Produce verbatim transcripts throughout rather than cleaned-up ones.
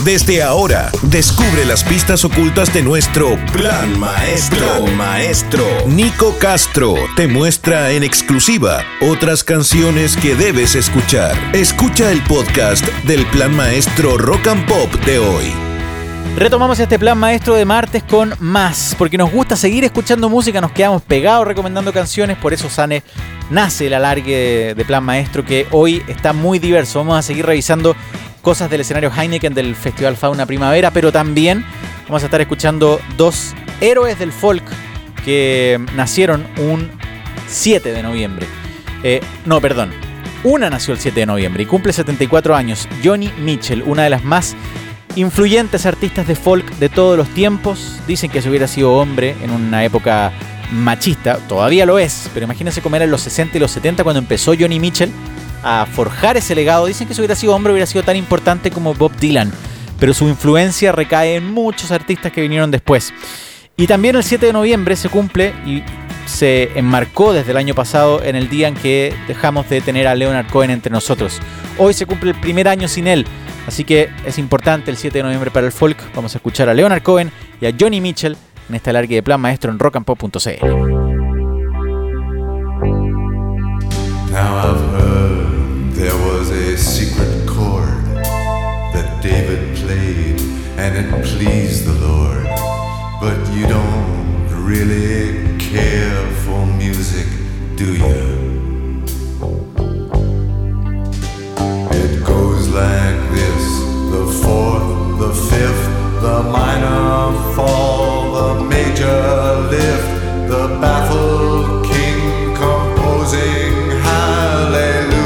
Desde ahora, descubre las pistas ocultas de nuestro Plan Maestro. Plan Maestro. Nico Castro te muestra en exclusiva otras canciones que debes escuchar. Escucha el podcast del Plan Maestro Rock and Pop de hoy. Retomamos este Plan Maestro de martes con más, porque nos gusta seguir escuchando música, nos quedamos pegados recomendando canciones, por eso Sane nace el alargue de Plan Maestro, que hoy está muy diverso. Vamos a seguir revisando cosas del escenario Heineken del Festival Fauna Primavera, pero también vamos a estar escuchando dos héroes del folk que nacieron un siete de noviembre. Eh, no, perdón. Una nació el siete de noviembre y cumple setenta y cuatro años. Joni Mitchell, una de las más influyentes artistas de folk de todos los tiempos. Dicen que si hubiera sido hombre en una época machista, todavía lo es, pero imagínense cómo era en los sesenta y los setenta cuando empezó Joni Mitchell a forjar ese legado. Dicen que si hubiera sido hombre hubiera sido tan importante como Bob Dylan, pero su influencia recae en muchos artistas que vinieron después. Y también el siete de noviembre se cumple y se enmarcó desde el año pasado en el día en que dejamos de tener a Leonard Cohen entre nosotros. Hoy se cumple el primer año sin él, así que es importante el siete de noviembre para el folk. Vamos a escuchar a Leonard Cohen y a Joni Mitchell en esta alargue de Plan Maestro en rock and pop punto c l. Now I've heard there was a secret chord that David played and it pleased the Lord. But you don't really care for music, do you? It goes like this: the fourth, the fifth, the minor fall, the major lift, the baffled king composing hallelujah.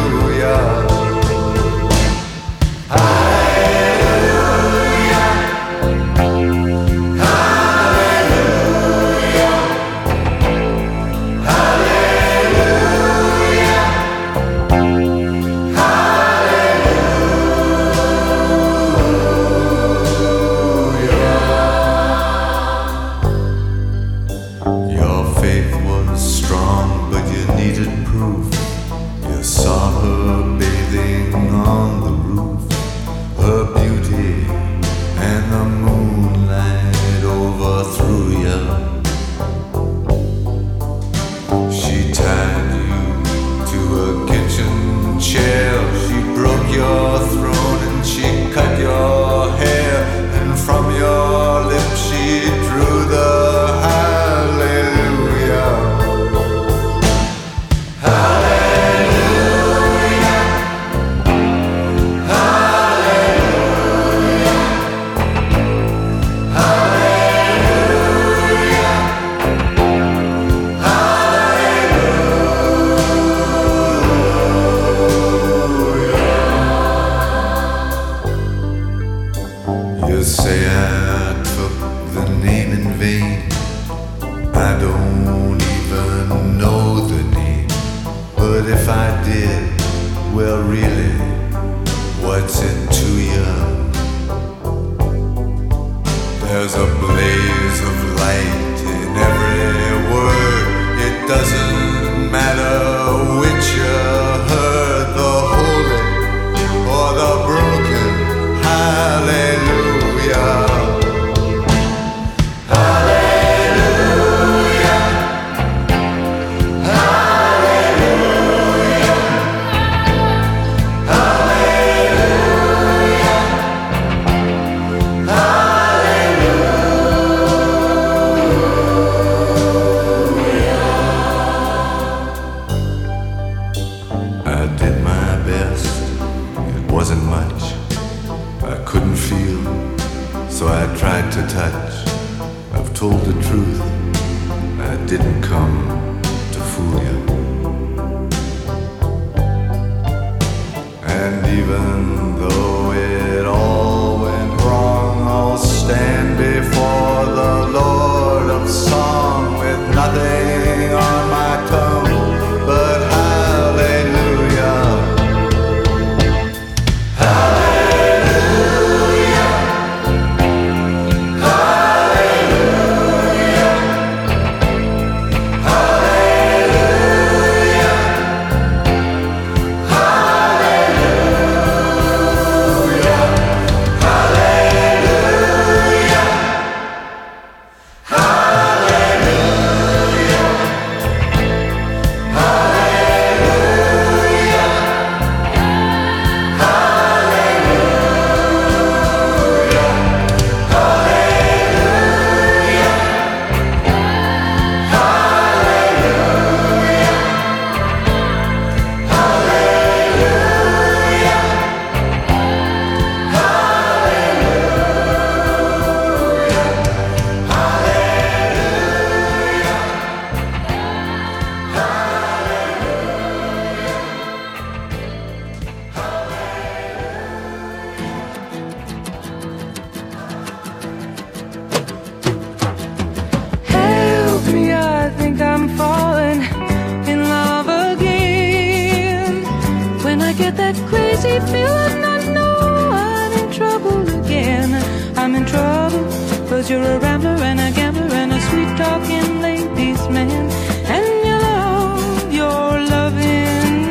'cause you're a rambler and a gambler and a sweet talking ladies man, and you love your loving,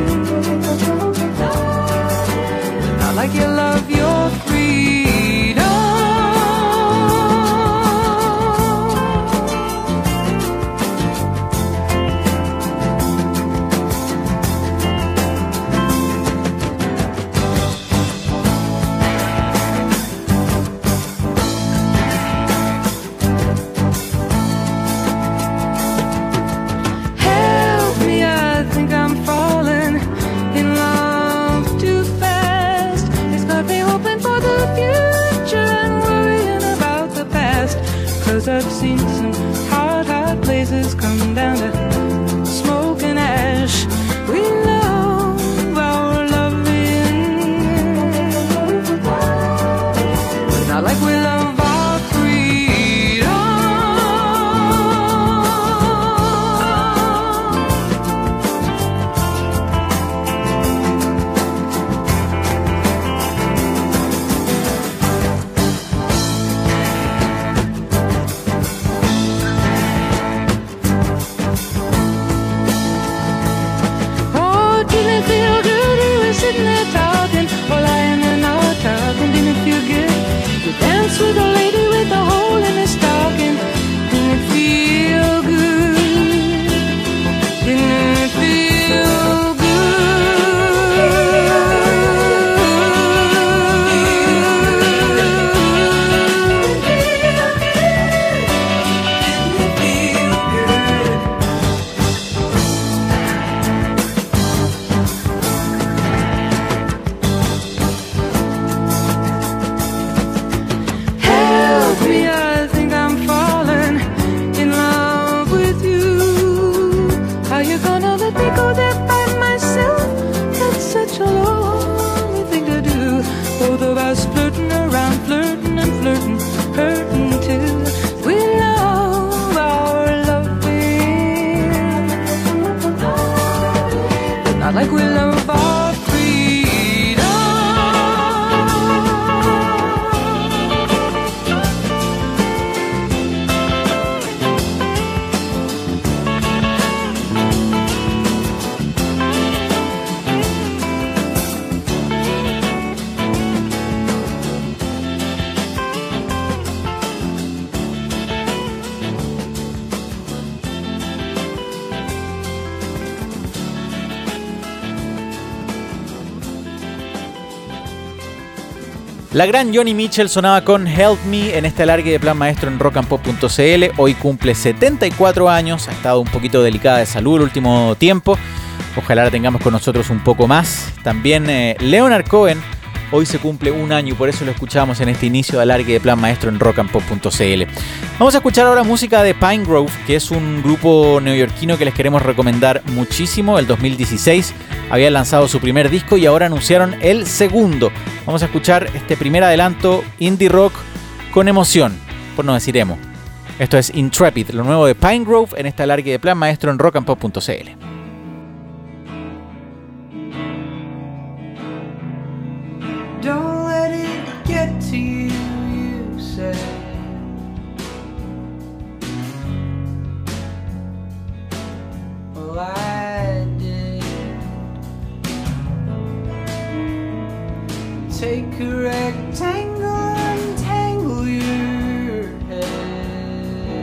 not like you love your freedom. I've seen some hot, hot places come down to smoke and ash. We love our loving, but not like we love our freedom. Sitting there talking, or lying in our talking, didn't it feel good? You dance with a lady with a hole in her stocking, didn't it feel good? Didn't it feel good? Like we love our freedom. La gran Joni Mitchell sonaba con Help Me en este alargue de Plan Maestro en rock and pop punto c l. Hoy cumple setenta y cuatro años, ha estado un poquito delicada de salud el último tiempo. Ojalá la tengamos con nosotros un poco más. También eh, Leonard Cohen hoy se cumple un año y por eso lo escuchamos en este inicio de alargue de Plan Maestro en rock and pop punto c l. Vamos a escuchar ahora música de Pinegrove, que es un grupo neoyorquino que les queremos recomendar muchísimo. El dos mil dieciséis habían lanzado su primer disco y ahora anunciaron el segundo. Vamos a escuchar este primer adelanto indie rock con emoción, por no decir emo. Esto es Intrepid, lo nuevo de Pinegrove en este alargue de Plan Maestro en rock and pop punto c l. Don't let it get to you, you say. Well, I did. Take a rectangle and tangle your head.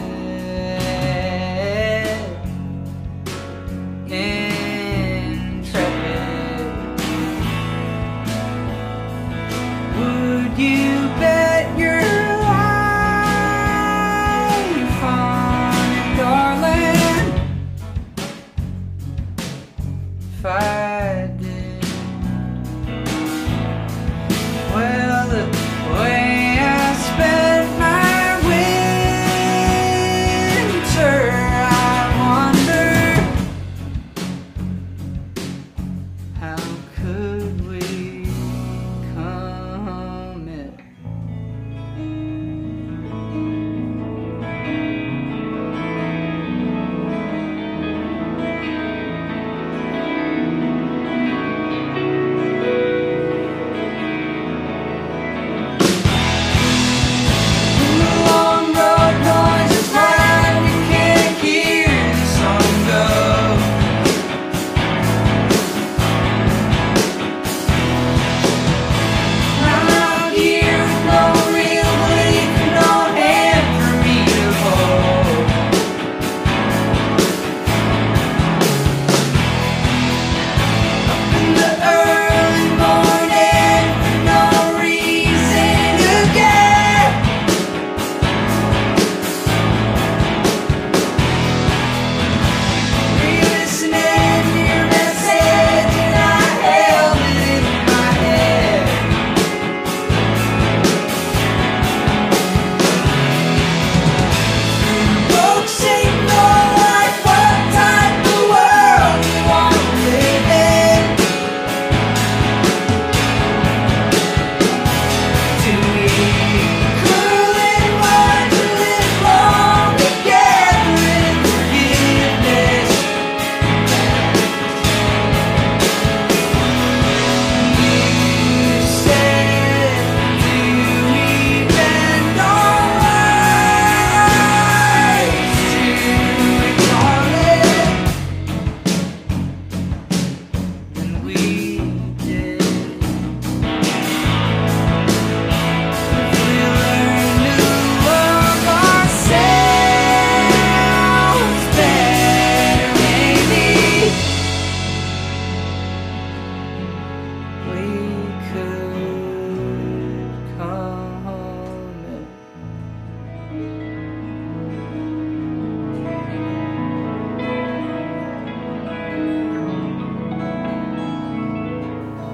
Intrepid. Would you bet your life on it, darling? If I did, well, the way I spent my winter, I wonder, how could we come it?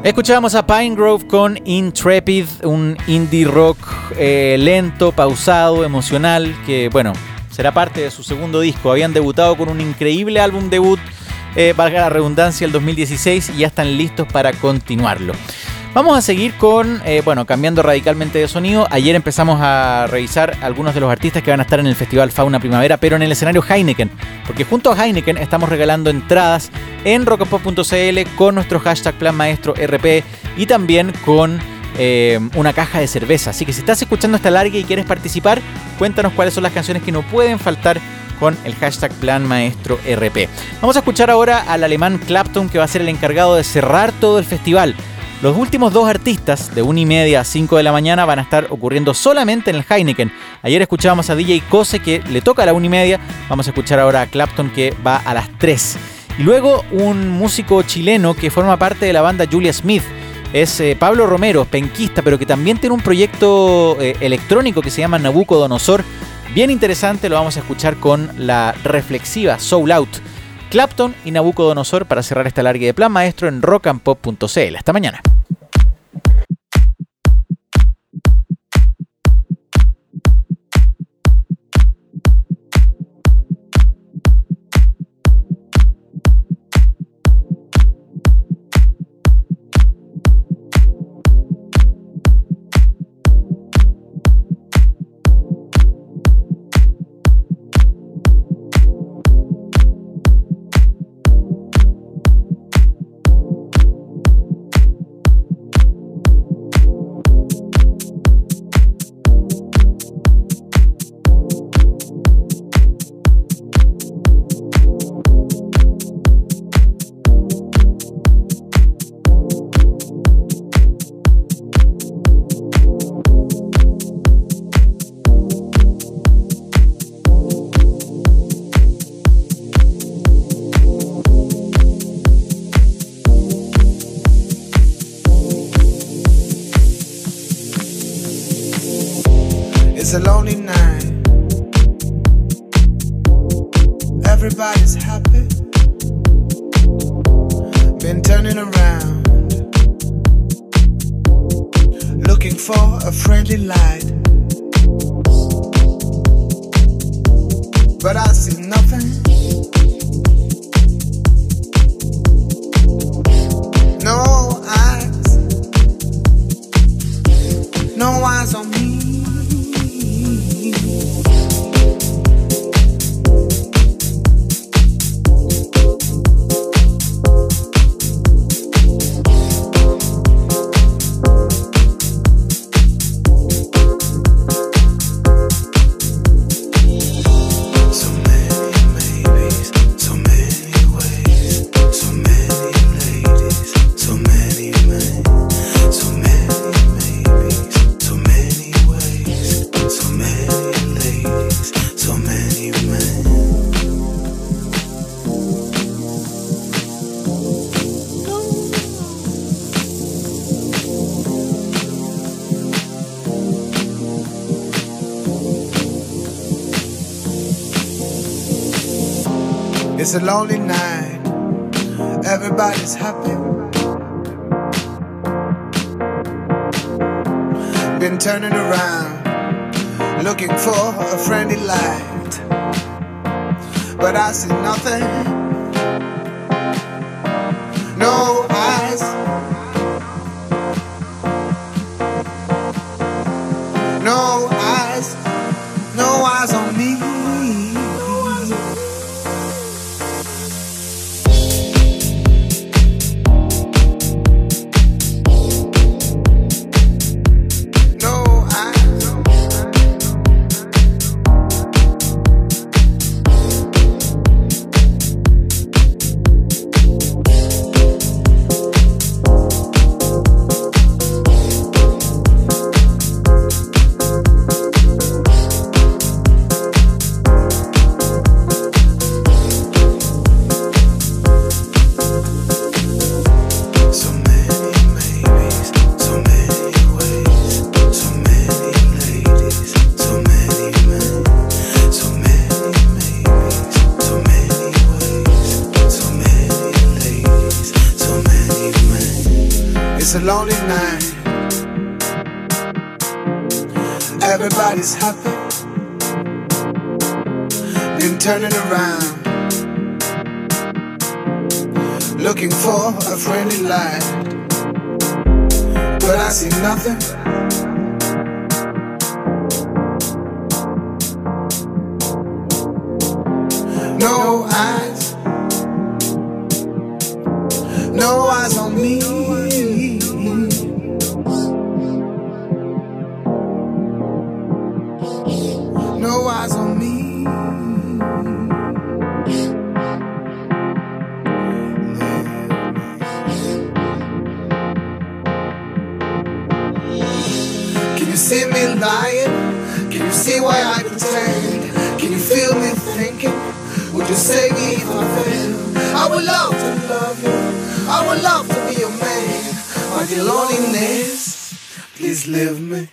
Escuchábamos a Pinegrove con Intrepid, un indie rock eh, lento, pausado, emocional, que bueno, será parte de su segundo disco. Habían debutado con un increíble álbum debut, eh, valga la redundancia, el dos mil dieciséis, y ya están listos para continuarlo. Vamos a seguir con, eh, bueno, cambiando radicalmente de sonido. Ayer empezamos a revisar algunos de los artistas que van a estar en el Festival Fauna Primavera, pero en el escenario Heineken, porque junto a Heineken estamos regalando entradas en rock and pop punto c l con nuestro hashtag Plan Maestro R P y también con eh, una caja de cerveza. Así que si estás escuchando esta larga y quieres participar, cuéntanos cuáles son las canciones que no pueden faltar con el hashtag Plan Maestro R P. Vamos a escuchar ahora al alemán Clapton, que va a ser el encargado de cerrar todo el festival. Los últimos dos artistas, de una y media a cinco de la mañana, van a estar ocurriendo solamente en el Heineken. Ayer escuchábamos a D J Kose, que le toca a la una y media. Vamos a escuchar ahora a Clapton, que va a las tres. Y luego un músico chileno que forma parte de la banda Julia Smith. Es eh, Pablo Romero, penquista, pero que también tiene un proyecto eh, electrónico que se llama Nabucodonosor. Bien interesante, lo vamos a escuchar con la reflexiva Soul Out. Clapton y Nabucodonosor para cerrar esta larga de Plan Maestro en rock and pop punto c l. Hasta mañana. It's a lonely night. Everybody's happy. Been turning around, looking for a friendly light, but I see nothing. No eyes, no eyes on me. It's a lonely night. Everybody's happy. Been turning around, looking for a friendly light, but I see nothing. No eyes, no eyes, no eyes on me. Everybody's happy. Been turning around, looking for a friendly light, but I see nothing. No eyes, no eyes on me. No eyes on me. Can you see me lying? Can you see why I pretend? Can you feel me thinking? Would you save me if I fail? I would love to love you. I would love to be your man. But your loneliness, please leave me.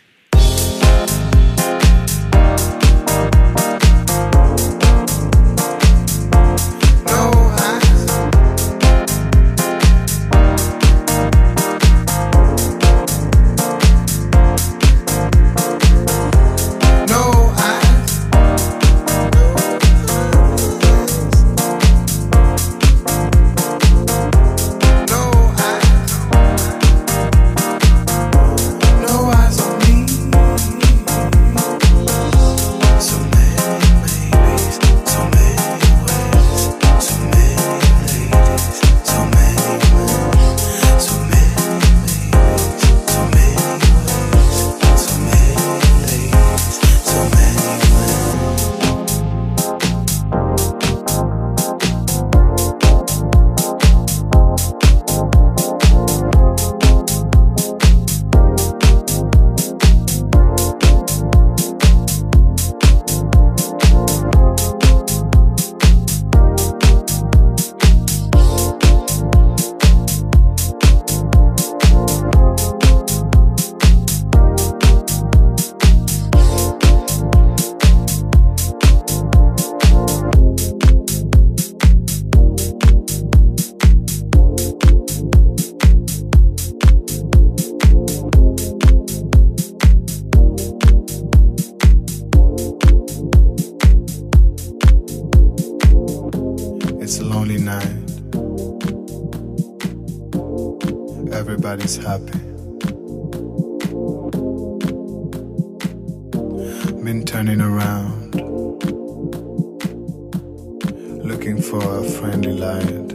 Everybody's happy. Been turning around, looking for a friendly light,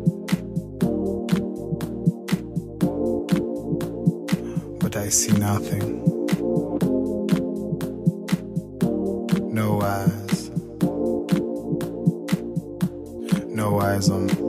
but I see nothing. No eyes, no eyes on me.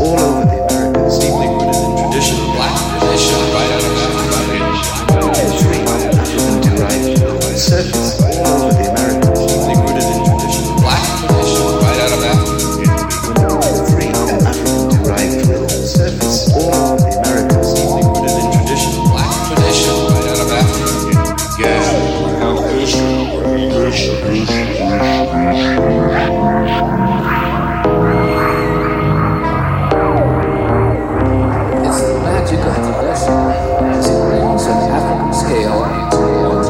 all over the Americas. Deeply rooted in tradition, black tradition, right out of Africa. Free African-derived surface all over the Americas. Deeply rooted in tradition, black tradition, right out of Africa. Free African-derived surface all over the Americas. Deeply rooted in tradition, black tradition, right out of Africa. It's the magic of tradition as it brings an African scale to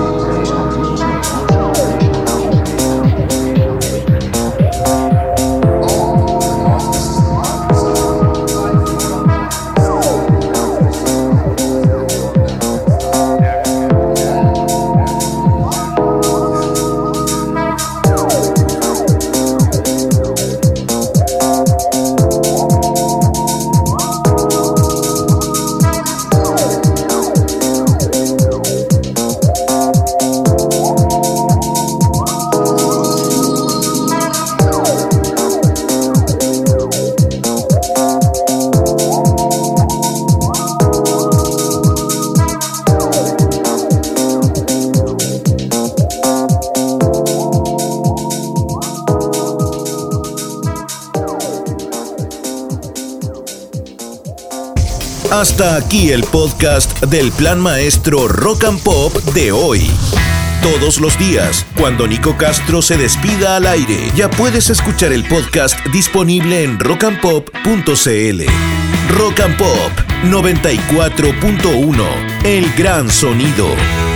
Hasta aquí el podcast del Plan Maestro Rock and Pop de hoy. Todos los días, cuando Nico Castro se despida al aire, ya puedes escuchar el podcast disponible en rock and pop punto c l. Rock and Pop noventa y cuatro punto uno, el gran sonido.